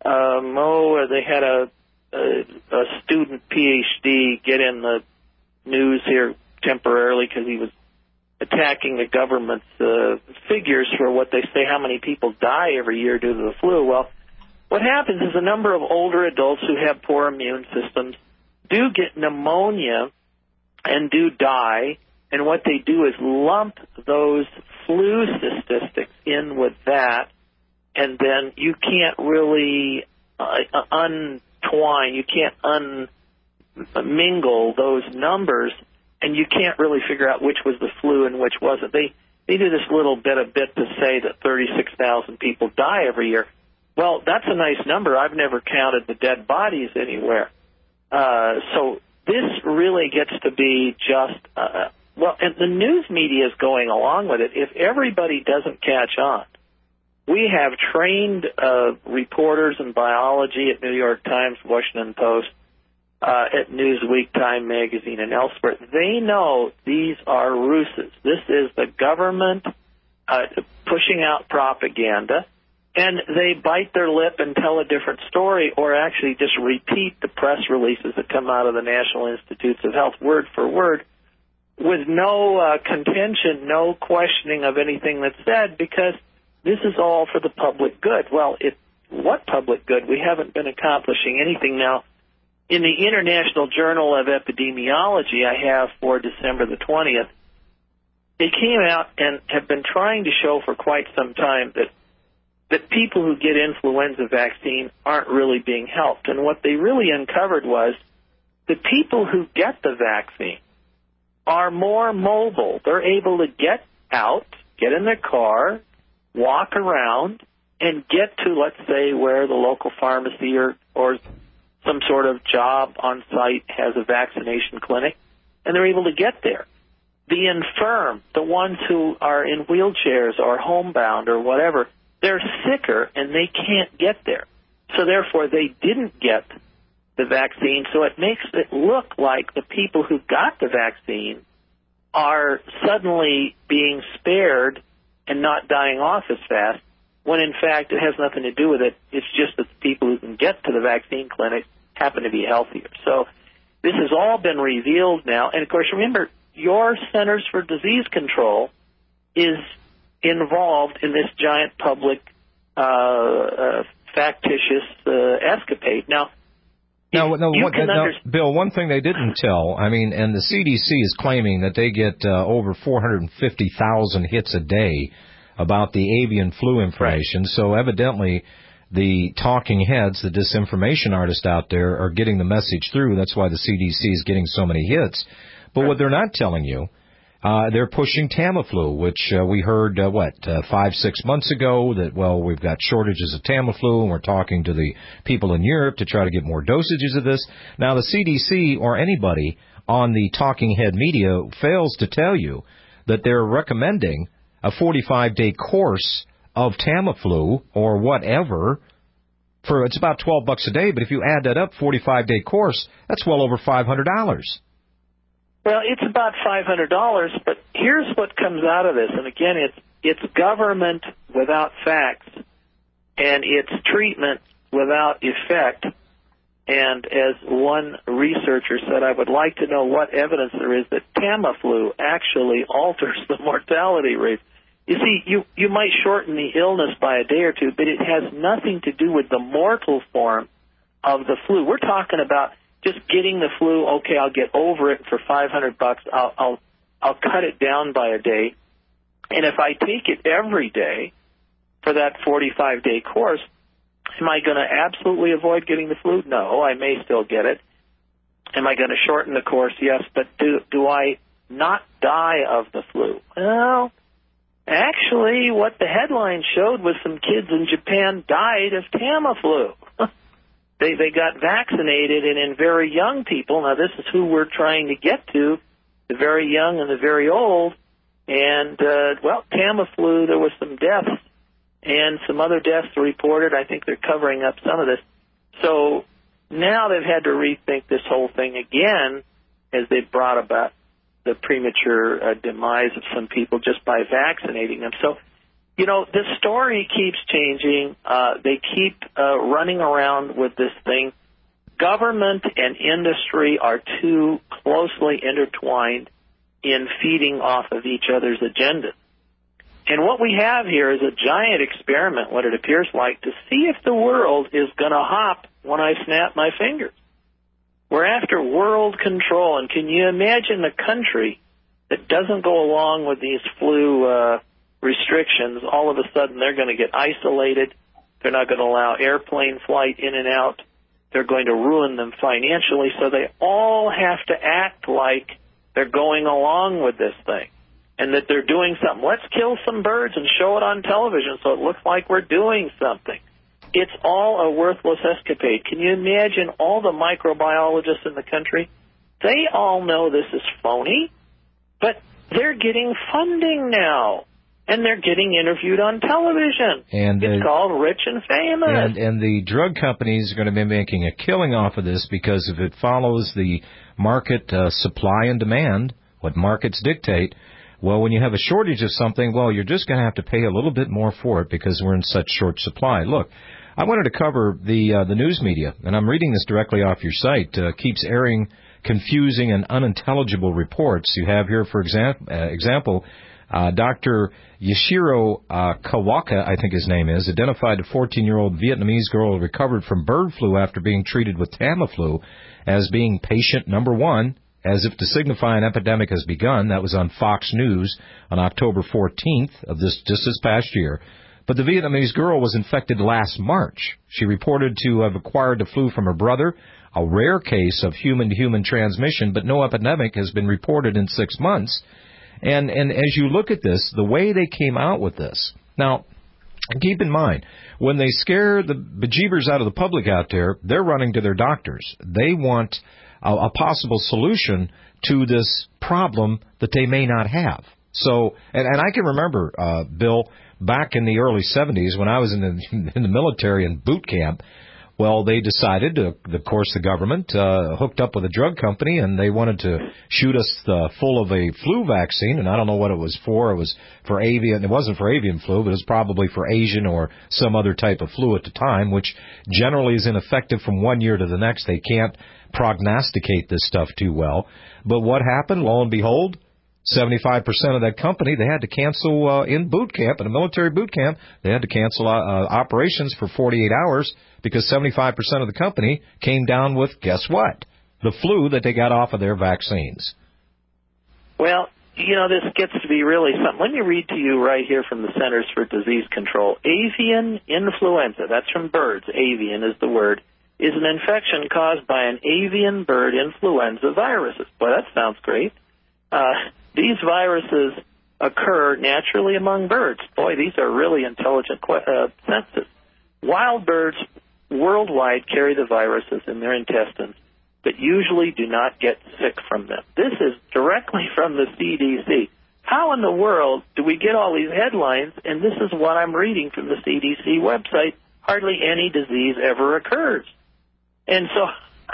They had a student PhD get in the news here temporarily because he was attacking the government's figures for what they say how many people die every year due to the flu. Well, what happens is a number of older adults who have poor immune systems do get pneumonia and do die, and what they do is lump those flu statistics in with that, and then you can't really untwine, you can't unmingle those numbers, and you can't really figure out which was the flu and which wasn't. They do this little bit to say that 36,000 people die every year. Well, that's a nice number. I've never counted the dead bodies anywhere. So this really gets to be just, and the news media is going along with it. If everybody doesn't catch on, we have trained reporters in biology at New York Times, Washington Post, at Newsweek, Time Magazine, and elsewhere. They know these are ruses. This is the government pushing out propaganda. And they bite their lip and tell a different story or actually just repeat the press releases that come out of the National Institutes of Health word for word with no contention, no questioning of anything that's said because this is all for the public good. Well, what public good? We haven't been accomplishing anything now. In the International Journal of Epidemiology I have for December the 20th, they came out and have been trying to show for quite some time that people who get influenza vaccine aren't really being helped. And what they really uncovered was the people who get the vaccine are more mobile. They're able to get out, get in their car, walk around, and get to, let's say, where the local pharmacy or some sort of job on site has a vaccination clinic, and they're able to get there. The infirm, the ones who are in wheelchairs or homebound or whatever, they're sicker and they can't get there. So therefore they didn't get the vaccine. So it makes it look like the people who got the vaccine are suddenly being spared and not dying off as fast, when in fact it has nothing to do with it. It's just that the people who can get to the vaccine clinic happen to be healthier. So this has all been revealed now. And of course, remember, your Centers for Disease Control is involved in this giant public factitious escapade. Now, Bill, one thing they didn't tell, and the CDC is claiming that they get over 450,000 hits a day about the avian flu information. Right. So evidently the talking heads, the disinformation artists out there are getting the message through. That's why the CDC is getting so many hits. But what they're not telling you, they're pushing Tamiflu, which we heard, 5-6 months ago that, well, we've got shortages of Tamiflu, and we're talking to the people in Europe to try to get more dosages of this. Now, the CDC or anybody on the talking head media fails to tell you that they're recommending a 45-day course of Tamiflu or whatever. It's about $12 a day, but if you add that up, 45-day course, that's well over $500. Well, it's about $500, but here's what comes out of this. And again, it's government without facts, and it's treatment without effect. And as one researcher said, I would like to know what evidence there is that Tamiflu actually alters the mortality rate. You see, you might shorten the illness by a day or two, but it has nothing to do with the mortal form of the flu. We're talking about just getting the flu. Okay, I'll get over it for $500. I'll cut it down by a day, and if I take it every day for that 45-day course, am I going to absolutely avoid getting the flu? No, I may still get it. Am I going to shorten the course? Yes, but do I not die of the flu? Well, actually, what the headline showed was some kids in Japan died of Tamiflu. They got vaccinated, and in very young people. Now, this is who we're trying to get to, the very young and the very old. And, Tamiflu, there was some deaths and some other deaths reported. I think they're covering up some of this. So now they've had to rethink this whole thing again as they've brought about the premature demise of some people just by vaccinating them. So, this story keeps changing. They keep running around with this thing. Government and industry are too closely intertwined in feeding off of each other's agendas. And what we have here is a giant experiment, what it appears like, to see if the world is going to hop when I snap my fingers. We're after world control, and can you imagine a country that doesn't go along with these flu restrictions? All of a sudden they're going to get isolated. They're not going to allow airplane flight in and out. They're going to ruin them financially, so they all have to act like they're going along with this thing and that they're doing something. Let's kill some birds and show it on television so it looks like we're doing something. It's all a worthless escapade. Can you imagine all the microbiologists in the country? They all know this is phony, but they're getting funding now, and they're getting interviewed on television. And it's called Rich and Famous. And the drug companies are going to be making a killing off of this because if it follows the market supply and demand, what markets dictate, well, when you have a shortage of something, well, you're just going to have to pay a little bit more for it because we're in such short supply. Look, I wanted to cover the news media, and I'm reading this directly off your site, keeps airing confusing and unintelligible reports. You have here, for example, Dr. Yashiro Kawaka, I think his name is, identified a 14-year-old Vietnamese girl who recovered from bird flu after being treated with Tamiflu as being patient number 1, as if to signify an epidemic has begun. That was on Fox News on October 14th of just this past year. But the Vietnamese girl was infected last March. She reported to have acquired the flu from her brother, a rare case of human-to-human transmission, but no epidemic has been reported in 6 months. And as you look at this, the way they came out with this. Now, keep in mind, when they scare the bejeebers out of the public out there, they're running to their doctors. They want a possible solution to this problem that they may not have. So, and I can remember, Bill, back in the early 70s when I was in the military in boot camp, well, they decided, of course, the government hooked up with a drug company, and they wanted to shoot us full of a flu vaccine, and I don't know what it was for. It was for avian. It wasn't for avian flu, but it was probably for Asian or some other type of flu at the time, which generally is ineffective from one year to the next. They can't prognosticate this stuff too well. But what happened? Lo and behold, 75% of that company, they had to cancel in boot camp, in a military boot camp, they had to cancel operations for 48 hours because 75% of the company came down with, guess what? The flu that they got off of their vaccines. Well, this gets to be really something. Let me read to you right here from the Centers for Disease Control. Avian influenza, that's from birds, avian is the word, is an infection caused by an avian bird influenza viruses. Boy, that sounds great. These viruses occur naturally among birds. Boy, these are really intelligent senses. Wild birds worldwide carry the viruses in their intestines, but usually do not get sick from them. This is directly from the CDC. How in the world do we get all these headlines, and this is what I'm reading from the CDC website, hardly any disease ever occurs? And so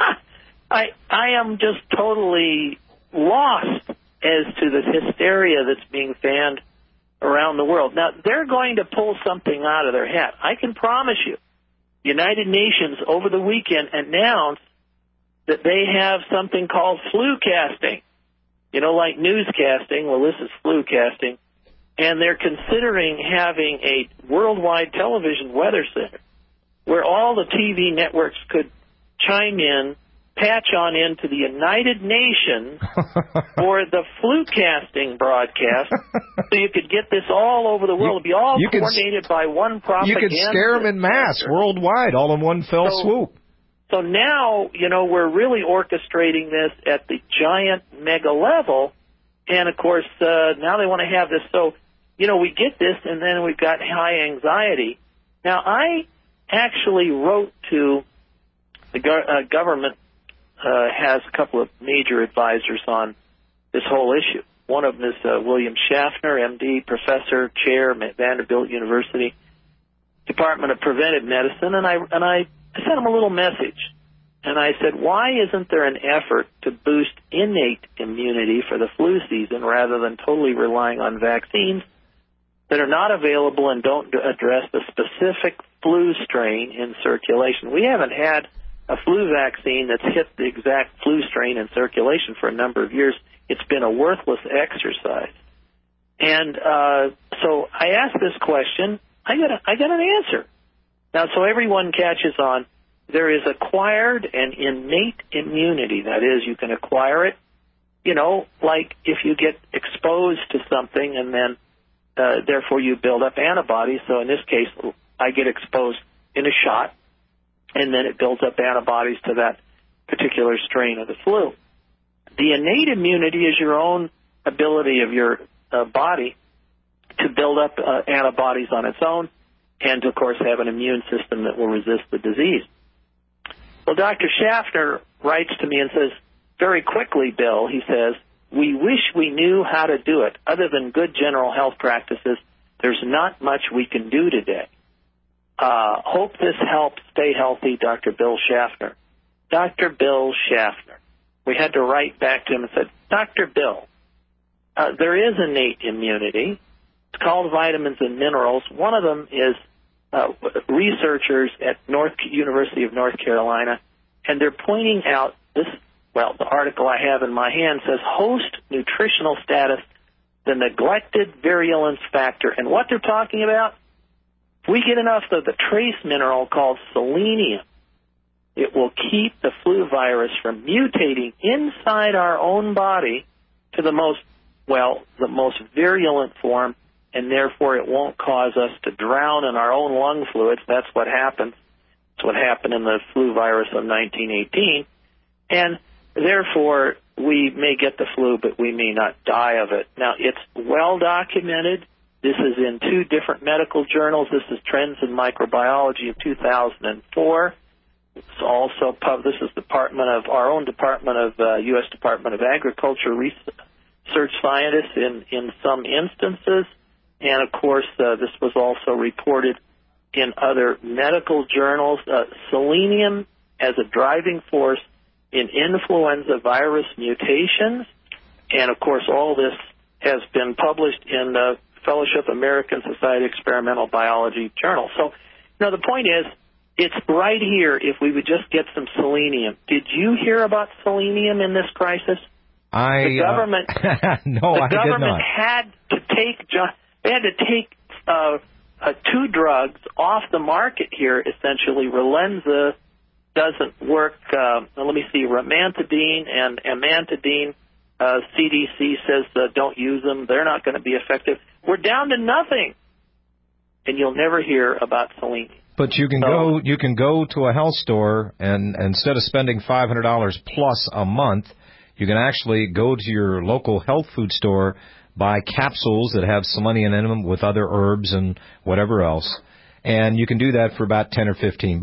I am just totally lost as to the hysteria that's being fanned around the world. Now, they're going to pull something out of their hat. I can promise you, United Nations over the weekend announced that they have something called flu casting. Like newscasting. Well, this is flu casting. And they're considering having a worldwide television weather center where all the TV networks could chime in, patch on into the United Nations for the flu casting broadcast, so you could get this all over the world. It'd be all coordinated by one propaganda. You could scare them in mass worldwide, all in one fell swoop. So now, we're really orchestrating this at the giant mega level, and of course, now they want to have this. So, we get this, and then we've got high anxiety. Now, I actually wrote to the government. Has a couple of major advisors on this whole issue. One of them is William Schaffner, MD, professor, chair, Vanderbilt University, Department of Preventive Medicine, and I sent him a little message. And I said, why isn't there an effort to boost innate immunity for the flu season rather than totally relying on vaccines that are not available and don't address the specific flu strain in circulation? We haven't had a flu vaccine that's hit the exact flu strain in circulation for a number of years. It's been a worthless exercise. And so I asked this question. I got an answer. Now, so everyone catches on. There is acquired and innate immunity. That is, you can acquire it, like if you get exposed to something and then therefore you build up antibodies. So in this case, I get exposed in a shot, and then it builds up antibodies to that particular strain of the flu. The innate immunity is your own ability of your body to build up antibodies on its own and, of course, have an immune system that will resist the disease. Well, Dr. Schaffner writes to me and says, very quickly, Bill, he says, we wish we knew how to do it. Other than good general health practices, there's not much we can do today. Hope this helps. Stay healthy, Dr. Bill Schaffner. Dr. Bill Schaffner. We had to write back to him and said, Dr. Bill, there is innate immunity. It's called vitamins and minerals. One of them is researchers at University of North Carolina, and they're pointing out this. Well, the article I have in my hand says host nutritional status, the neglected virulence factor. And what they're talking about, if we get enough of the trace mineral called selenium, it will keep the flu virus from mutating inside our own body to the most virulent form, and therefore it won't cause us to drown in our own lung fluids. That's what happened. That's what happened in the flu virus of 1918. And therefore, we may get the flu, but we may not die of it. Now, it's well documented. This is in 2 different medical journals. This is Trends in Microbiology of 2004. It's also this is our own Department of U.S. Department of Agriculture research scientists in some instances. And, of course, this was also reported in other medical journals. Selenium as a driving force in influenza virus mutations. And, of course, all this has been published in the Fellowship American Society of Experimental Biology Journal. So, the point is, it's right here if we would just get some selenium. Did you hear about selenium in this crisis? The government, no, I did not. had to take 2 drugs off the market here, essentially. Relenza doesn't work. Let me see, Ramantadine and amantadine CDC says don't use them. They're not going to be effective. We're down to nothing. And you'll never hear about selenium. But you can go to a health store, and instead of spending $500 plus a month, you can actually go to your local health food store, buy capsules that have selenium in them with other herbs and whatever else, and you can do that for about $10 or $15.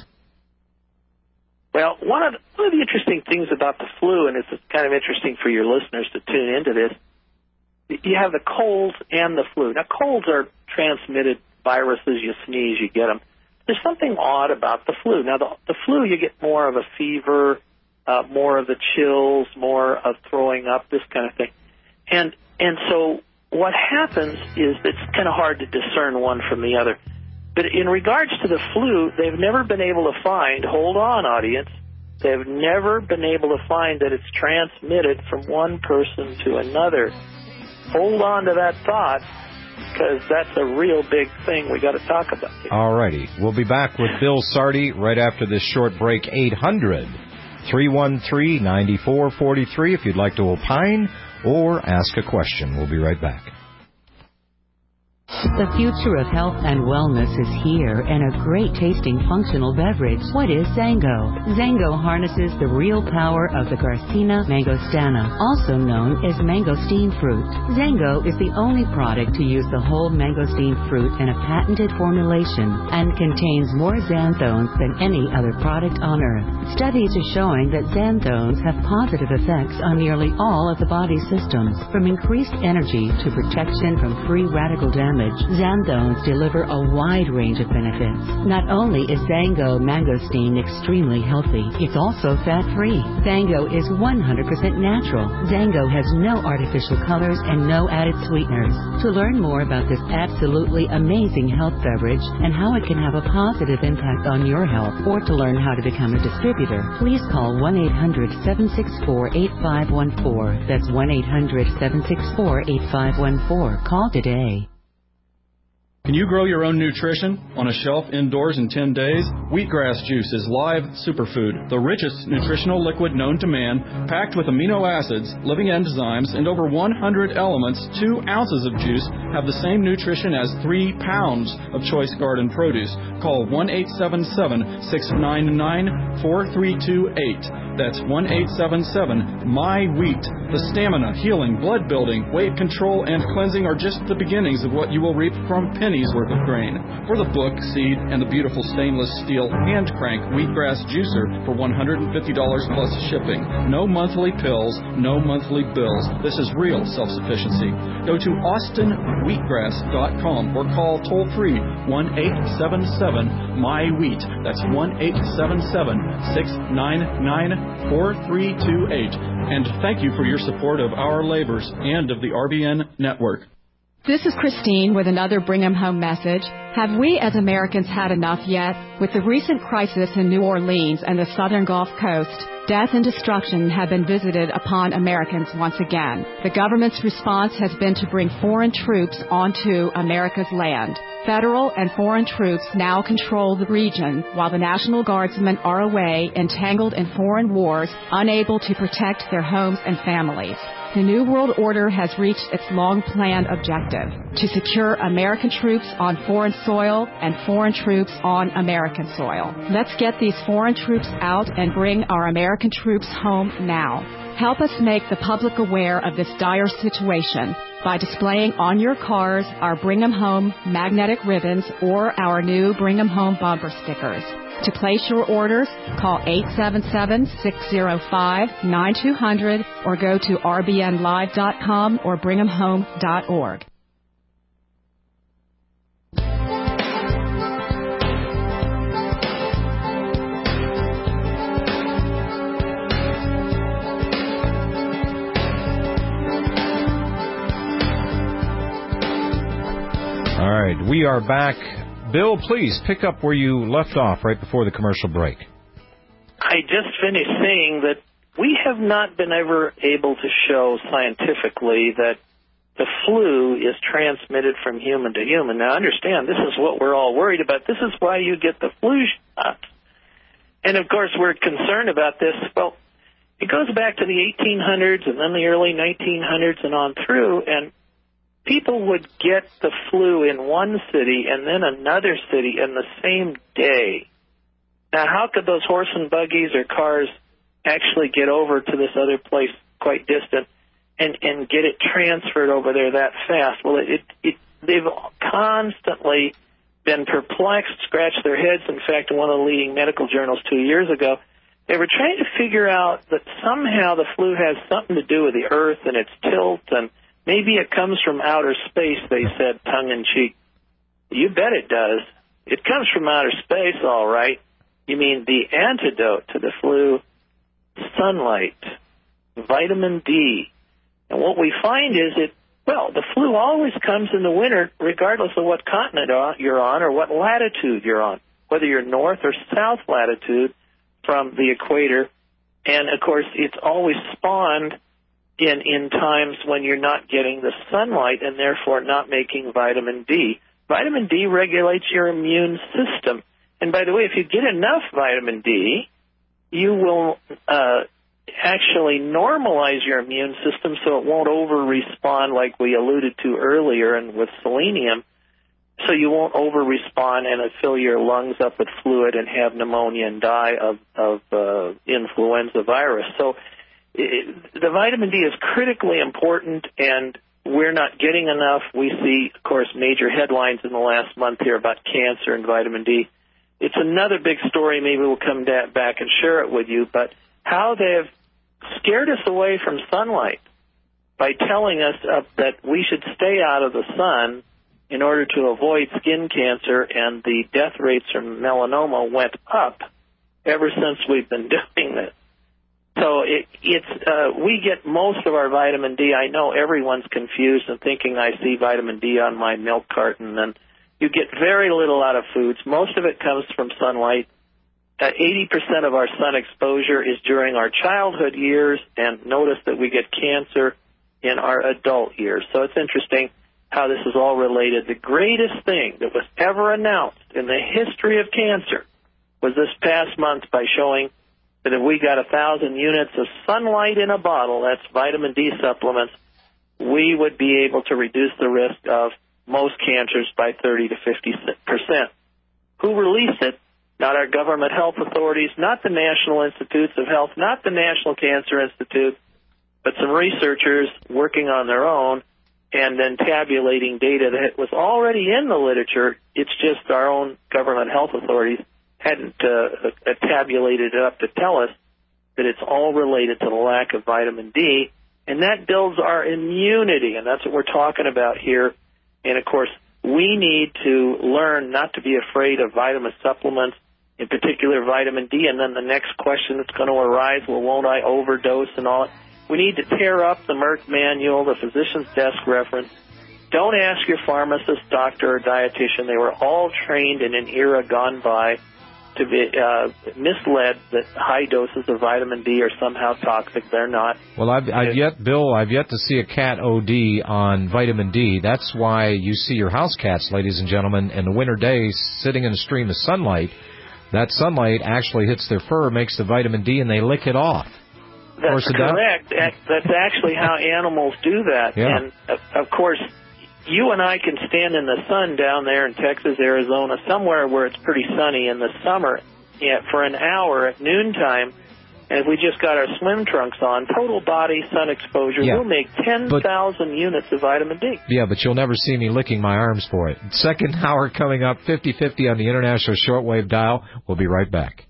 Well, one of the interesting things about the flu, and it's kind of interesting for your listeners to tune into this, you have the colds and the flu. Now, colds are transmitted viruses. You sneeze, you get them. There's something odd about the flu. Now, the flu, you get more of a fever, more of the chills, more of throwing up, this kind of thing. And so what happens is it's kind of hard to discern one from the other. But in regards to the flu, they've never been able to find, hold on, audience, they've never been able to find that it's transmitted from one person to another. Hold on to that thought, because that's a real big thing we got to talk about here. All righty. We'll be back with Bill Sardi right after this short break. 800-313-9443 if you'd like to opine or ask a question. We'll be right back. The future of health and wellness is here in a great tasting functional beverage. What is Zango? Zango harnesses the real power of the Garcinia mangostana, also known as mangosteen fruit. Zango is the only product to use the whole mangosteen fruit in a patented formulation and contains more xanthones than any other product on earth. Studies are showing that xanthones have positive effects on nearly all of the body's systems, from increased energy to protection from free radical damage. Xanthones deliver a wide range of benefits. Not only is Zango mangosteen extremely healthy, it's also fat-free. Zango is 100% natural. Zango has no artificial colors and no added sweeteners. To learn more about this absolutely amazing health beverage and how it can have a positive impact on your health, or to learn how to become a distributor, please call 1-800-764-8514. That's 1-800-764-8514. Call today. Can you grow your own nutrition on a shelf indoors in 10 days? Wheatgrass juice is live superfood, the richest nutritional liquid known to man, packed with amino acids, living enzymes, and over 100 elements. 2 ounces of juice have the same nutrition as 3 pounds of choice garden produce. Call 1-877-699-4328. That's 1-877-MY-WHEAT. The stamina, healing, blood building, weight control, and cleansing are just the beginnings of what you will reap from pennies worth of grain. For the book, seed, and the beautiful stainless steel hand crank wheatgrass juicer for $150 plus shipping. No monthly pills, no monthly bills. This is real self-sufficiency. Go to austinwheatgrass.com or call toll-free 1-877-MY-WHEAT. That's 1-877-699-4328. And thank you for your support of our labors and of the RBN network. This is Christine with another Bring 'em Home message. Have we as Americans had enough yet? With the recent crisis in New Orleans and the southern Gulf Coast, death and destruction have been visited upon Americans once again. The government's response has been to bring foreign troops onto America's land. Federal and foreign troops now control the region, while the National Guardsmen are away, entangled in foreign wars, unable to protect their homes and families. The New World Order has reached its long-planned objective, to secure American troops on foreign soil and foreign troops on American soil. Let's get these foreign troops out and bring our American troops home now. Help us make the public aware of this dire situation by displaying on your cars our Bring 'em Home magnetic ribbons or our new Bring 'em Home bumper stickers. To place your orders, call 877-605-9200 or go to rbnlive.com or bringemhome.org. All right, we are back. Bill, please pick up where you left off right before the commercial break. I just finished saying that we have not been ever able to show scientifically that the flu is transmitted from human to human. Now, understand, this is what we're all worried about. This is why you get the flu shot. And, of course, we're concerned about this. Well, it goes back to the 1800s and then the early 1900s and on through, and people would get the flu in one city and then another city in the same day. Now, how could those horse and buggies or cars actually get over to this other place quite distant and get it transferred over there that fast? Well, they've constantly been perplexed, scratched their heads. In fact, in one of the leading medical journals 2 years ago, they were trying to figure out that somehow the flu has something to do with the Earth and its tilt, and maybe it comes from outer space, they said, tongue-in-cheek. You bet it does. It comes from outer space, all right. You mean the antidote to the flu? Sunlight, vitamin D. And what we find is the flu always comes in the winter regardless of what continent you're on or what latitude you're on, whether you're north or south latitude from the equator. And, of course, it's always spawned in times when you're not getting the sunlight and therefore not making vitamin D. Vitamin D regulates your immune system. And by the way, if you get enough vitamin D, you will actually normalize your immune system so it won't over-respond like we alluded to earlier and with selenium, so you won't over-respond and fill your lungs up with fluid and have pneumonia and die of influenza virus. So the vitamin D is critically important, and we're not getting enough. We see, of course, major headlines in the last month here about cancer and vitamin D. It's another big story. Maybe we'll come back and share it with you, but how they've scared us away from sunlight by telling us that we should stay out of the sun in order to avoid skin cancer, and the death rates from melanoma went up ever since we've been doing this. So we get most of our vitamin D. I know everyone's confused and thinking I see vitamin D on my milk carton, and you get very little out of foods. Most of it comes from sunlight. 80% of our sun exposure is during our childhood years, and notice that we get cancer in our adult years. So it's interesting how this is all related. The greatest thing that was ever announced in the history of cancer was this past month by showing that if we got 1,000 units of sunlight in a bottle, that's vitamin D supplements, we would be able to reduce the risk of most cancers by 30 to 50%. Who released it? Not our government health authorities, not the National Institutes of Health, not the National Cancer Institute, but some researchers working on their own and then tabulating data that was already in the literature. It's just our own government health authorities hadn't tabulated it up to tell us that it's all related to the lack of vitamin D, and that builds our immunity, and that's what we're talking about here. And, of course, we need to learn not to be afraid of vitamin supplements, in particular vitamin D, and then the next question that's going to arise, well, won't I overdose and all? We need to tear up the Merck manual, the physician's desk reference. Don't ask your pharmacist, doctor, or dietitian. They were all trained in an era gone by to be misled that high doses of vitamin D are somehow toxic. They're not. Well, I've yet to see a cat OD on vitamin D. That's why you see your house cats, ladies and gentlemen, in the winter days sitting in a stream of sunlight. That sunlight actually hits their fur, makes the vitamin D, and they lick it off. That's correct. That's actually how animals do that. Yeah. And, of course, you and I can stand in the sun down there in Texas, Arizona, somewhere where it's pretty sunny in the summer for an hour at noontime, and if we just got our swim trunks on, total body sun exposure, we'll make 10,000 units of vitamin D. Yeah, but you'll never see me licking my arms for it. Second hour coming up, 50-50 on the International Shortwave Dial. We'll be right back.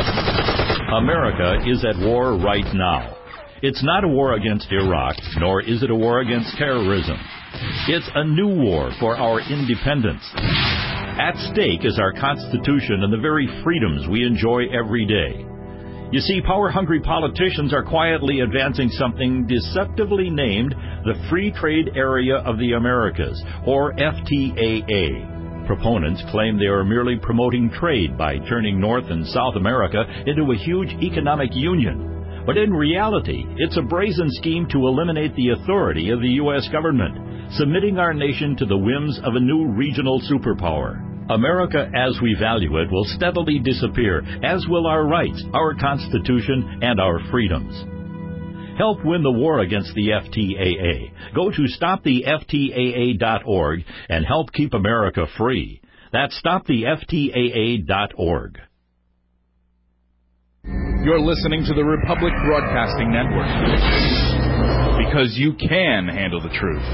America is at war right now. It's not a war against Iraq, nor is it a war against terrorism. It's a new war for our independence. At stake is our Constitution and the very freedoms we enjoy every day. You see, power-hungry politicians are quietly advancing something deceptively named the Free Trade Area of the Americas, or FTAA. Proponents claim they are merely promoting trade by turning North and South America into a huge economic union. But in reality, it's a brazen scheme to eliminate the authority of the U.S. government, submitting our nation to the whims of a new regional superpower. America as we value it will steadily disappear, as will our rights, our Constitution, and our freedoms. Help win the war against the FTAA. Go to stoptheftaa.org and help keep America free. That's stoptheftaa.org. You're listening to the Republic Broadcasting Network. Because you can handle the truth.